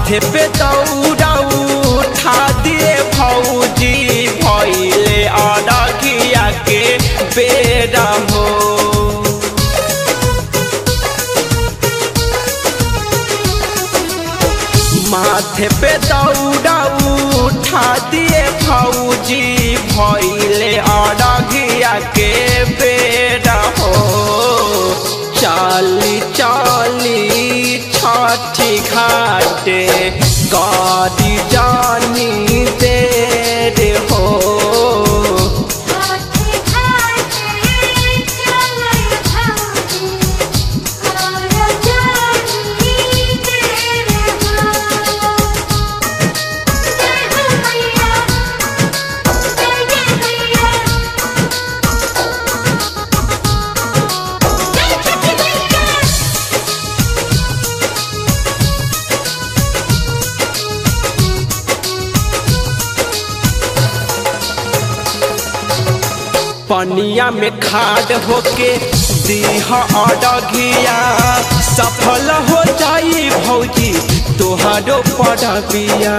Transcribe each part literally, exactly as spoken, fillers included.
माथे पे दौड़ा उठा दिए भौजी भइले अरघिया के बेरा हो। माथे पे दौड़ा उठा दिए भौजी भइले अरघिया के बेरा हो। चाली चाली छठी घाटे गाड़ी जानी देर हो। पनिया में खाड़ होके दीह अरघिया सफल हो जाई भौजी तोहरो परबिया।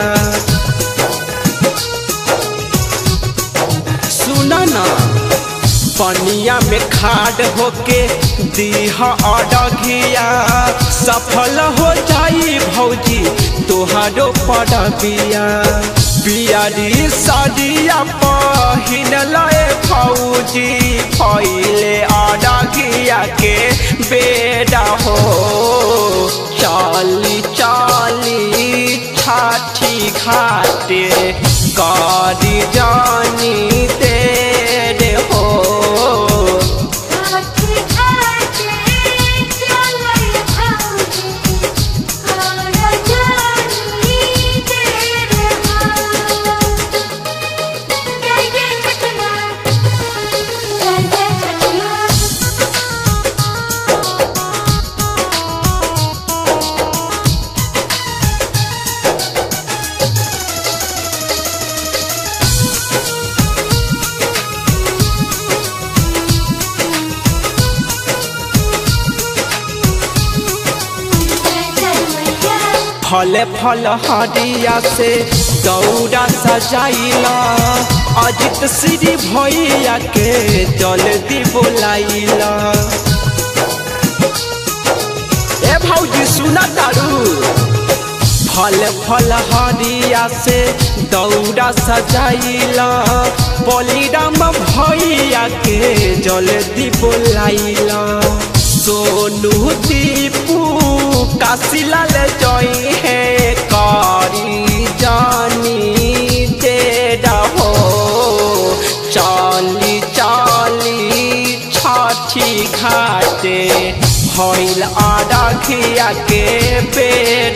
सुना ना पनिया में खाड़ होके दीह अरघिया सफल हो जाई भौजी तोहरो परबिया। पियारी साड़िया पहिन लए भौजी भइले अरघिया के बेरा हो। चाली चाली छठी घाटे गाड़ी जानी देर हो। फल फल हरिया से दौड़ा सजाइला अजित श्री भैया के जल्दी बोलाइला। ए भौजी सुना तारू फल फल हरिया से दौड़ा सजाइला बलिराम भैया के जल्दी बोलाइला। सोनू दीपू काशीलाल जई है कारी जानी तेरा हो। चाली चाली छठी घाटे भइल अरघिया के बेरा।